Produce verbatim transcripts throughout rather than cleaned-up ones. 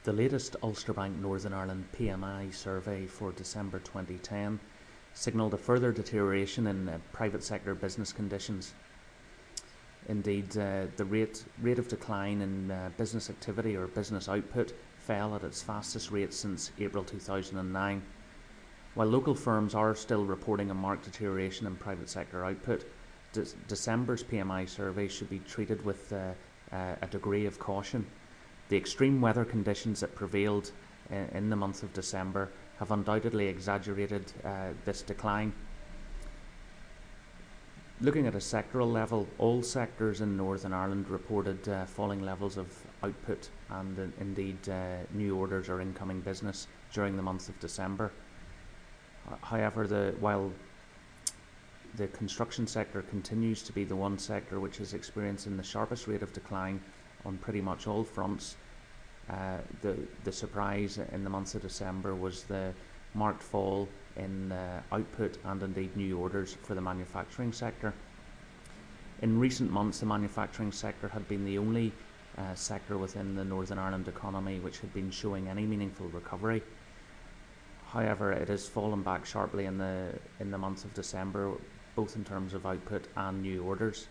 The latest Ulster Bank Northern Ireland P M I survey for December twenty ten signalled a further deterioration in uh, private sector business conditions. Indeed, uh, the rate, rate of decline in uh, business activity or business output fell at its fastest rate since April two thousand nine. While local firms are still reporting a marked deterioration in private sector output, De- December's P M I survey should be treated with uh, uh, a degree of caution. The extreme weather conditions that prevailed in, in the month of December have undoubtedly exaggerated uh, this decline. Looking at a sectoral level, all sectors in Northern Ireland reported uh, falling levels of output and uh, indeed uh, new orders or incoming business during the month of December. Uh, however, the, while the construction sector continues to be the one sector which is experiencing the sharpest rate of decline on pretty much all fronts, uh, the, the surprise in the month of December was the marked fall in uh, output and indeed new orders for the manufacturing sector. In recent months, the manufacturing sector had been the only uh, sector within the Northern Ireland economy which had been showing any meaningful recovery. However, it has fallen back sharply in the in the month of December, both in terms of output and new orders.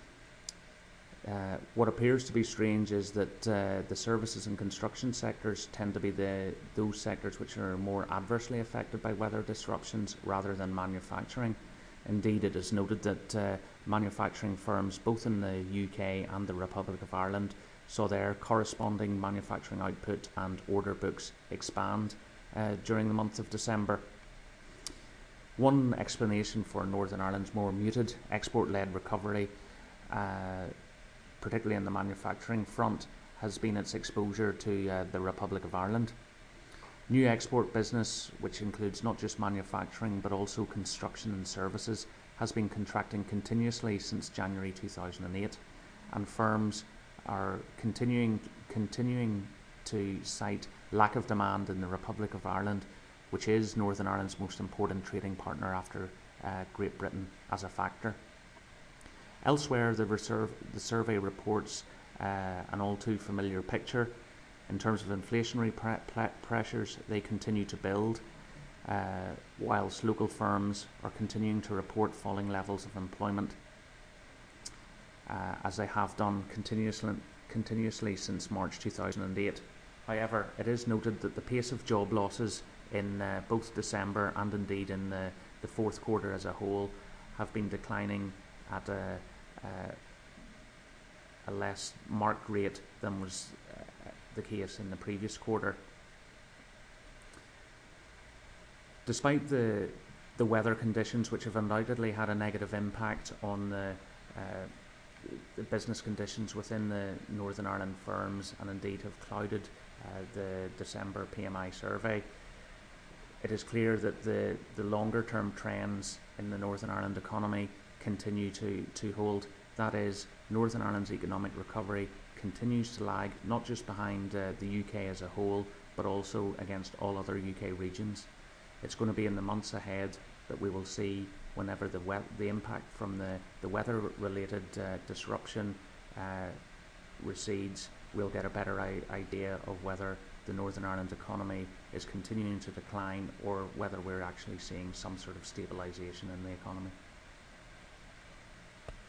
Uh, what appears to be strange is that uh, the services and construction sectors tend to be the those sectors which are more adversely affected by weather disruptions rather than manufacturing. Indeed, it is noted that uh, manufacturing firms both in the U K and the Republic of Ireland saw their corresponding manufacturing output and order books expand uh, during the month of December. One explanation for Northern Ireland's more muted export-led recovery, uh, particularly in the manufacturing front, has been its exposure to uh, the Republic of Ireland. New export business, which includes not just manufacturing but also construction and services, has been contracting continuously since January two thousand eight, and firms are continuing continuing to cite lack of demand in the Republic of Ireland, which is Northern Ireland's most important trading partner after uh, Great Britain, as a factor. Elsewhere, the, reserve, the survey reports uh, an all too familiar picture. In terms of inflationary pre- pre- pressures, they continue to build, uh, whilst local firms are continuing to report falling levels of employment, uh, as they have done continuously, continuously since March two thousand eight. However, it is noted that the pace of job losses in uh, both December and indeed in the, the fourth quarter as a whole have been declining at a, uh, a less marked rate than was uh, the case in the previous quarter. Despite the the weather conditions, which have undoubtedly had a negative impact on the, uh, the business conditions within the Northern Ireland firms and indeed have clouded uh, the December P M I survey, it is clear that the, the longer term trends in the Northern Ireland economy continue to, to hold. That is, Northern Ireland's economic recovery continues to lag, not just behind uh, the U K as a whole, but also against all other U K regions. It's going to be in the months ahead that we will see, whenever the we- the impact from the, the weather-related uh, disruption uh, recedes, we'll get a better I- idea of whether the Northern Ireland economy is continuing to decline or whether we're actually seeing some sort of stabilisation in the economy.